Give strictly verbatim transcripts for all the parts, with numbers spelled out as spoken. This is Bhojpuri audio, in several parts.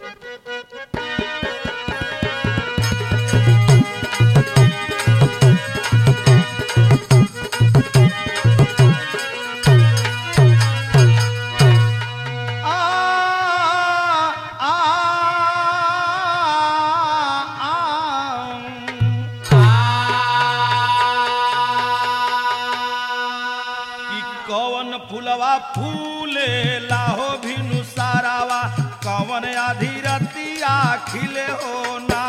फूलवा फूले लाहो भिनु सारावा कवन आधी रतिया खिले हो ना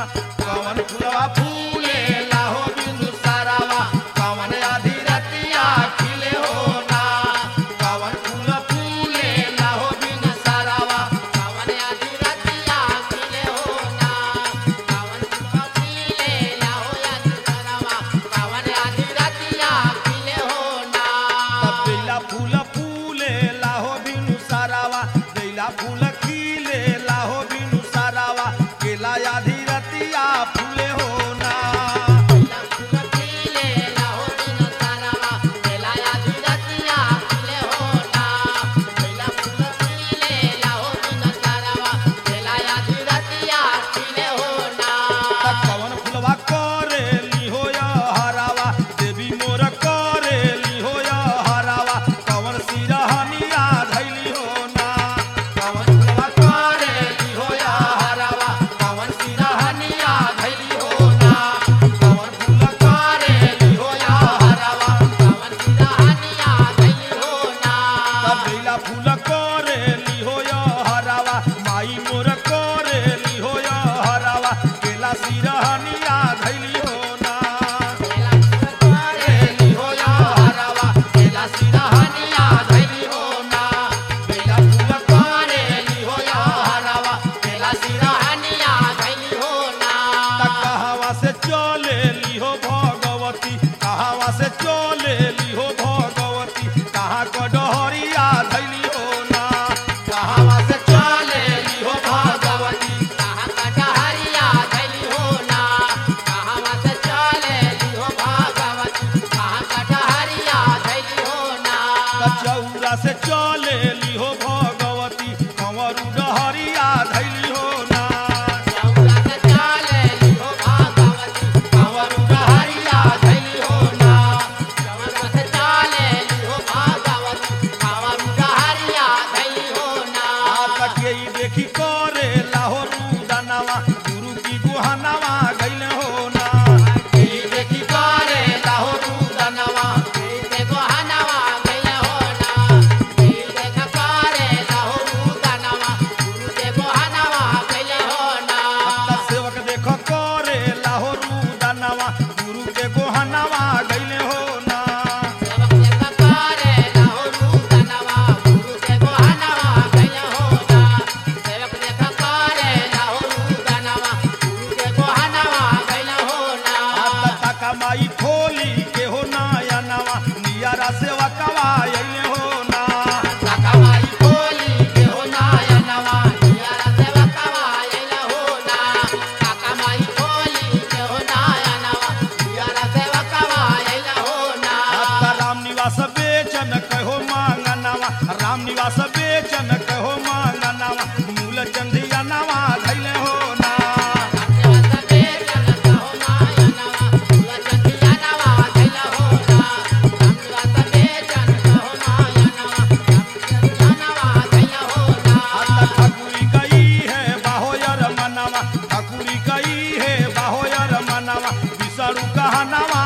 कवन फूलवा फूले लाहो भिनु सारावा कवन आधी रतिया खिले हो ना कवन फूल फूले लाहो भिनु सारावा कवन आधी रतिया खिले हो ना कवन फूल खिले लाहो आधी सारावा कवन आधी रतिया खिले हो ना बेला फूल फूले लाहो भिनु सारावा बेला फूल खिले लाहो भिनु सारावा केला आधी रतिया फूले हो ना बेला फूल खिले लाहो बिनु सारावा बेला आधी रतिया खिले हो ना बेला फूल खिले लाहो बिनु सारावा बेला आधी रतिया खिले हो ना कवन फुलवा करे लिहो या हरावा देवी मोर करे लिहो या हरावा कवन सिरहनिया धैली हो ना कवन फुलवा करे लिहो या हरावा कवन सिरहनिया धैली हो ना कवन फूल करे लिहो या हरावा कवन सिरहनिया धैली हो ना बेला फूल करे लिहो या हरावा माई मोर करे लिहो या हरावा केला सिरहनिया धैली हो ना बेला फूल करे लिहो या हरावा केला सिरहनिया धैली हो ना बेला फूल करे लिहो या हरावा केला सिरहनिया धैली हो ना कहावा से चले लिहो भगवती कहावा से चले लिहो भगवती कहाँ कटहरिया धैली हो ना कहावा से चले लिहो भगवती कहाँ कटहरिया धैली हो ना कहाँ से चले लिहो भागवती कहाँ कटहरिया धैली हो ना चौरा से चले लिहो भगवती कंवरू डहरिया धैली हो ना चौरा से चले लिहो भागवती कंवरू डहरिया धैली हो ना चौरा से चले लिहो भागवती कंवरू डहरिया धैली हो ना के देखी करे लाहो रूदनवा गुरु की गुहनवा गैले हो ना ई देखी करे लाहो रूदनवा ई देखो हनवा गइले हो ना ई देख करे लाहो रूदनवा गुरु देखो हनवा गइले हो ना सेवक देखो करे लाहो रूदनवा गुरु के गुहनवा गैले हो ना सेवक देख करे लाहो रूदनवा गुरु देखो हनवा गइले हो ना सेवक देख करे लाहो रूदनवा गुरु देखो हनवा गइले हो ना तका माई खोली के हो नयनवा नियारा सेवकवा अइले हो ना काकामाई खोली के हो नायनवा नियारा सेवकवा अइले हो ना काकामाई खोली के हो नायनवा नियारा सेवकवा अइले हो ना राम निवास बेचन कहो मांगनवा राम निवास बेचन कहो मांगनवा मूल चंदिया नवा धैले हो ना रामनिवास बेचन कहो नायनवा मूल चंदिया नवा धैले हो ना रामनिवास बेचन कहो नायनवा चंदिया नवा धैले हो ना ठाकुरी गई है बाहोयर मनवा ठाकुरी गई है बाहोयर मनवा विसरू कहनवा